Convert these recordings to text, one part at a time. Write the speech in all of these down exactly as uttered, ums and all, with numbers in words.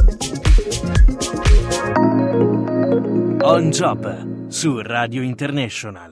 On Job su Radio International.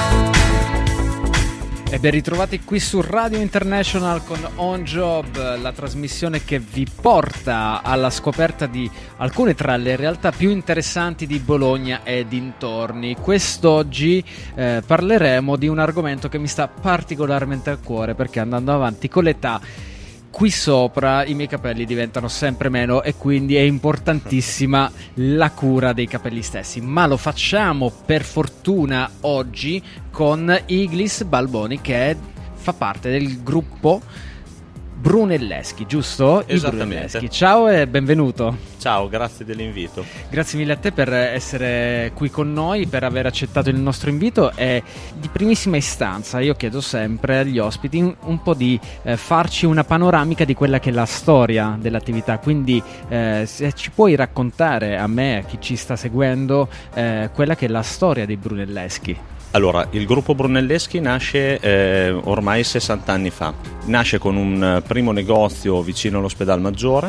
E ben ritrovati qui su Radio International con On Job, la trasmissione che vi porta alla scoperta di alcune tra le realtà più interessanti di Bologna e dintorni. Quest'oggi eh, parleremo di un argomento che mi sta particolarmente a cuore, perché andando avanti con l'età qui sopra i miei capelli diventano sempre meno e quindi è importantissima la cura dei capelli stessi, ma lo facciamo per fortuna oggi con Iglis Balboni, che è, fa parte del gruppo Brunelleschi, giusto? Esattamente. Brunelleschi. Ciao e benvenuto. Ciao, grazie dell'invito. Grazie mille a te per essere qui con noi, per aver accettato il nostro invito, e di primissima istanza io chiedo sempre agli ospiti un, un po' di eh, farci una panoramica di quella che è la storia dell'attività, quindi eh, se ci puoi raccontare a me, a chi ci sta seguendo, eh, quella che è la storia dei Brunelleschi. Allora, il gruppo Brunelleschi nasce eh, ormai sessanta anni fa. Nasce con un primo negozio vicino all'Ospedal Maggiore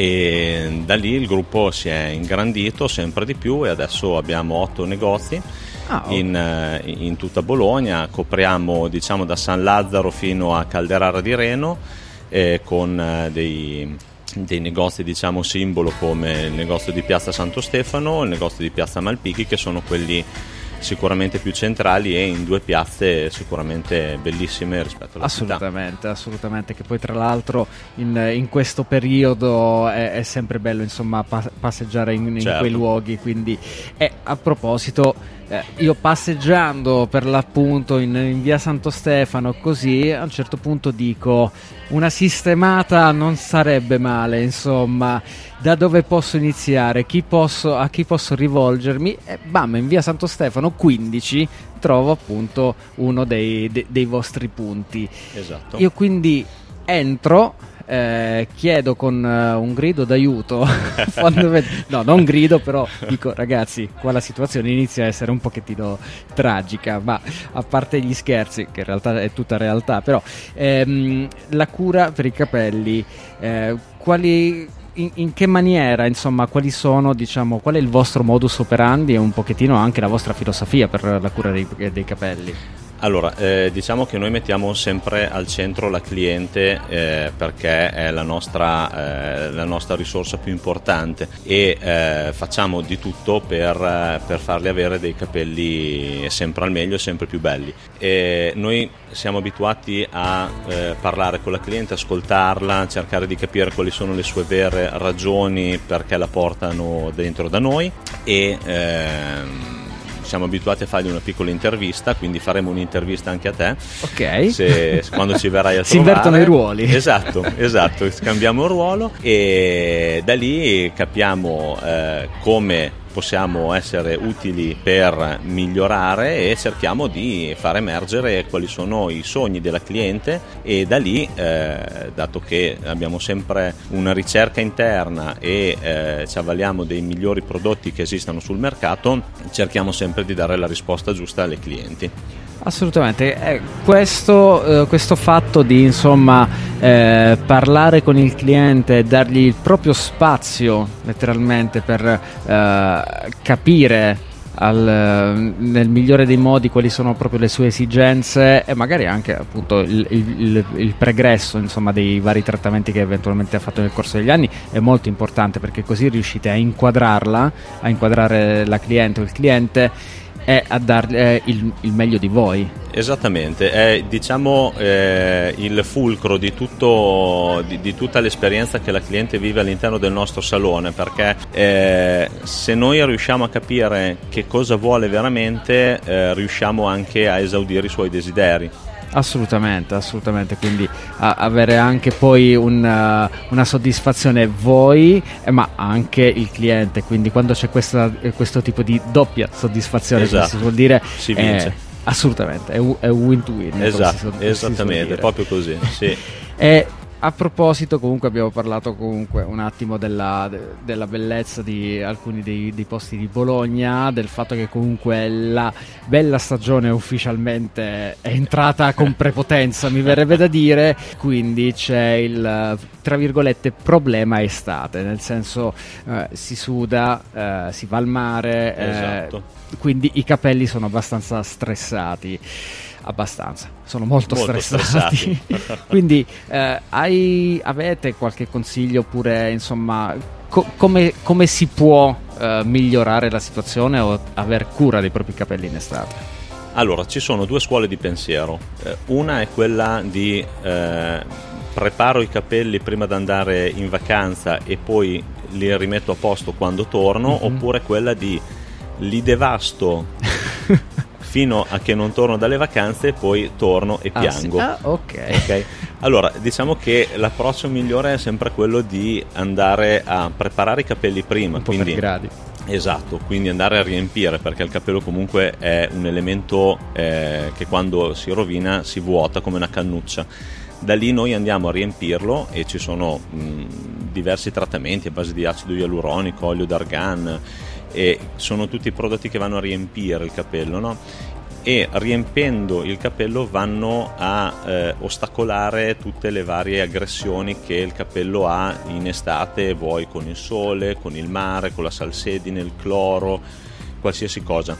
e da lì il gruppo si è ingrandito sempre di più e adesso abbiamo otto negozi ah, okay. in, in tutta Bologna. Copriamo, diciamo, da San Lazzaro fino a Calderara di Reno eh, con eh, dei... dei negozi, diciamo, simbolo come il negozio di Piazza Santo Stefano, il negozio di Piazza Malpighi, che sono quelli sicuramente più centrali e in due piazze sicuramente bellissime rispetto alla città. Assolutamente, assolutamente, che poi tra l'altro in, in questo periodo è, è sempre bello, insomma, pa- passeggiare in, in certo. quei luoghi, quindi e a proposito eh, io passeggiando per l'appunto in, in via Santo Stefano, così a un certo punto dico una sistemata non sarebbe male, insomma, da dove posso iniziare, chi posso, a chi posso rivolgermi, e bam, in via Santo Stefano quindici trovo appunto uno dei, de, dei vostri punti. Esatto. Io quindi entro, eh, chiedo con uh, un grido d'aiuto no, non grido, però dico ragazzi, qua la situazione inizia a essere un pochettino tragica, ma a parte gli scherzi, che in realtà è tutta realtà, però ehm, la cura per i capelli, eh, quali In, in che maniera, insomma, quali sono, diciamo, qual è il vostro modus operandi e un pochettino anche la vostra filosofia per la cura dei, dei capelli? Allora, eh, diciamo che noi mettiamo sempre al centro la cliente eh, perché è la nostra, eh, la nostra risorsa più importante e eh, facciamo di tutto per, per farli avere dei capelli sempre al meglio e sempre più belli. E noi siamo abituati a eh, parlare con la cliente, ascoltarla, cercare di capire quali sono le sue vere ragioni perché la portano dentro da noi e ehm, siamo abituati a fargli una piccola intervista, quindi faremo un'intervista anche a te. Ok. Se, quando ci verrai a trovare. Si invertono i ruoli. Esatto, esatto, scambiamo il ruolo e da lì capiamo eh, come possiamo essere utili per migliorare e cerchiamo di far emergere quali sono i sogni della cliente e da lì, eh, dato che abbiamo sempre una ricerca interna e eh, ci avvaliamo dei migliori prodotti che esistano sul mercato, cerchiamo sempre di dare la risposta giusta alle clienti. Assolutamente, eh, questo, eh, questo fatto di insomma eh, parlare con il cliente, dargli il proprio spazio letteralmente per eh, capire al, nel migliore dei modi quali sono proprio le sue esigenze e magari anche appunto il, il, il pregresso, insomma, dei vari trattamenti che eventualmente ha fatto nel corso degli anni è molto importante, perché così riuscite a inquadrarla, a inquadrare la cliente o il cliente e a dargli eh, il, il meglio di voi. Esattamente, è, diciamo, eh, il fulcro di, tutto, di, di tutta l'esperienza che la cliente vive all'interno del nostro salone, perché eh, se noi riusciamo a capire che cosa vuole veramente, eh, riusciamo anche a esaudire i suoi desideri. Assolutamente, assolutamente, quindi a, avere anche poi un, uh, una soddisfazione voi, eh, ma anche il cliente, quindi quando c'è questa, questo tipo di doppia soddisfazione, esatto, si vuol dire, si vince. Eh, assolutamente, è, è win to win. Esatto, si, esattamente, si proprio così, sì. E a proposito, comunque abbiamo parlato comunque un attimo della, de, della bellezza di alcuni dei, dei posti di Bologna, del fatto che comunque la bella stagione ufficialmente è entrata con prepotenza, mi verrebbe da dire, quindi c'è il, tra virgolette, problema estate, nel senso eh, si suda, eh, si va al mare, esatto. eh, quindi i capelli sono abbastanza stressati. Abbastanza, sono molto, molto stressati, stressati. Quindi eh, hai, avete qualche consiglio oppure insomma co- come, come si può eh, migliorare la situazione o aver cura dei propri capelli in estate? Allora, ci sono due scuole di pensiero, eh, una è quella di eh, preparo i capelli prima di andare in vacanza e poi li rimetto a posto quando torno, mm-hmm. oppure quella di li devasto fino a che non torno dalle vacanze e poi torno e piango. Ah, sì? Ah, okay. ok. Allora, diciamo che l'approccio migliore è sempre quello di andare a preparare i capelli prima. Un po' quindi, per gradi. Esatto, quindi andare a riempire, perché il capello comunque è un elemento eh, che quando si rovina si vuota come una cannuccia. Da lì noi andiamo a riempirlo e ci sono mh, diversi trattamenti a base di acido ialuronico, olio d'argan, e sono tutti prodotti che vanno a riempire il capello, no? E riempendo il capello vanno a eh, ostacolare tutte le varie aggressioni che il capello ha in estate, vuoi con il sole, con il mare, con la salsedine, il cloro, qualsiasi cosa.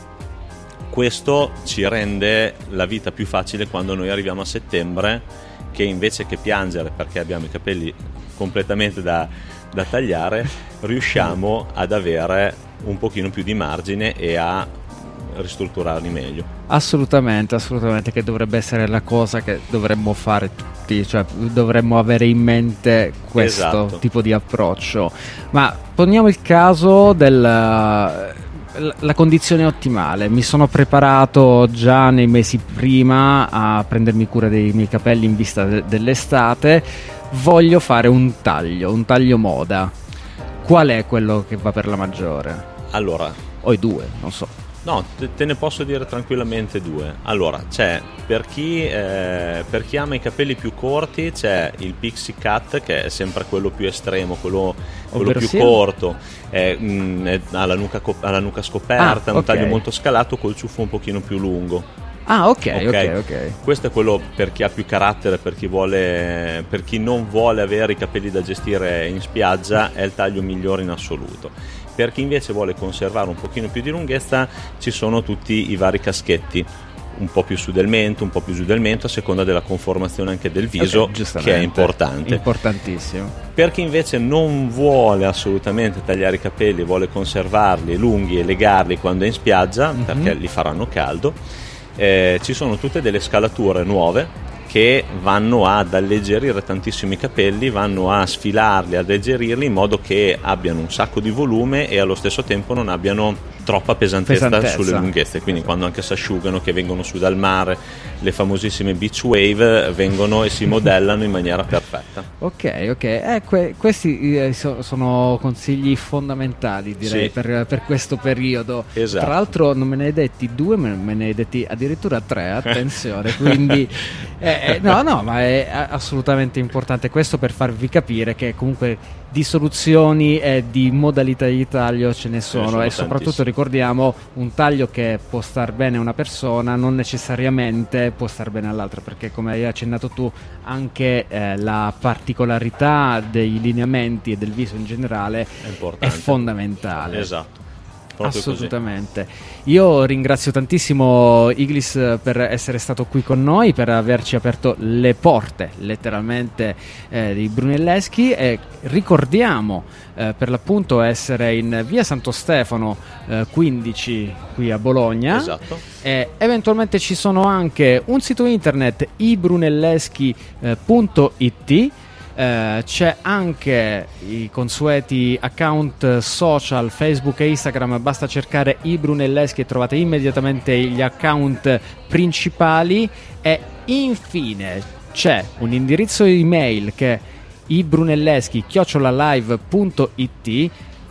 Questo ci rende la vita più facile quando noi arriviamo a settembre, che invece che piangere perché abbiamo i capelli completamente da, da tagliare, riusciamo ad avere un pochino più di margine e a ristrutturarli meglio. Assolutamente, assolutamente, che dovrebbe essere la cosa che dovremmo fare tutti, cioè dovremmo avere in mente questo esatto. tipo di approccio. Ma poniamo il caso della la condizione ottimale. Mi sono preparato già nei mesi prima a prendermi cura dei miei capelli in vista de- dell'estate. Voglio fare un taglio, un taglio moda. Qual è quello che va per la maggiore? Allora, o i due, non so. No, te, te ne posso dire tranquillamente due. Allora, c'è per chi, eh, per chi ama i capelli più corti, c'è il pixie cut, che è sempre quello più estremo, quello, quello più corto, è, mh, è, ha, la nuca, ha la nuca scoperta, ah, un okay. taglio molto scalato col ciuffo un pochino più lungo. Ah, ok, ok, ok. ok. Questo è quello per chi ha più carattere, per chi vuole, per chi non vuole avere i capelli da gestire in spiaggia, è il taglio migliore in assoluto. Per chi invece vuole conservare un pochino più di lunghezza, ci sono tutti i vari caschetti, un po' più su del mento, un po' più giù del mento, a seconda della conformazione anche del viso, okay, che è importante. Importantissimo. Per chi invece non vuole assolutamente tagliare i capelli, vuole conservarli lunghi e legarli quando è in spiaggia, mm-hmm. perché li faranno caldo, eh, ci sono tutte delle scalature nuove che vanno ad alleggerire tantissimo i capelli, vanno a sfilarli, ad alleggerirli in modo che abbiano un sacco di volume e allo stesso tempo non abbiano troppa pesantezza, pesantezza. sulle lunghezze, quindi quando anche si asciugano, che vengono su dal mare, le famosissime beach wave vengono e si modellano in maniera perfetta. Ok, ok, eh, que- questi eh, so- sono consigli fondamentali, direi, sì. per, per questo periodo. Esatto. Tra l'altro non me ne hai detti due, me, me ne hai detti addirittura tre, attenzione, quindi eh, eh, no, no, ma è assolutamente importante questo per farvi capire che comunque di soluzioni e di modalità di taglio ce ne sono, sono e soprattutto ricordiamo un taglio che può star bene a una persona non necessariamente può star bene all'altra, perché come hai accennato tu anche eh, la particolarità dei lineamenti e del viso in generale è, è fondamentale. Esatto. Assolutamente. Così. Io ringrazio tantissimo Iglis per essere stato qui con noi, per averci aperto le porte letteralmente eh, di Brunelleschi, e ricordiamo eh, per l'appunto essere in via Santo Stefano eh, quindici qui a Bologna. Esatto. E eventualmente ci sono anche un sito internet i brunelleschi punto it. Uh, c'è anche i consueti account social Facebook e Instagram, basta cercare i Brunelleschi e trovate immediatamente gli account principali, e infine c'è un indirizzo email che è i brunelleschi chiocciola live punto it,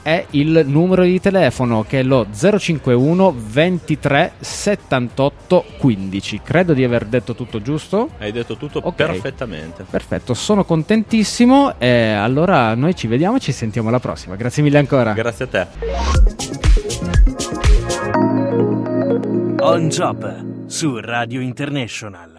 è il numero di telefono, che è lo zero cinquantuno ventitré settantotto quindici. Credo di aver detto tutto giusto. Hai detto tutto okay. Perfettamente. Perfetto, sono contentissimo. E allora noi ci vediamo e ci sentiamo alla prossima. Grazie mille ancora. Grazie a te. On Job su Radio International.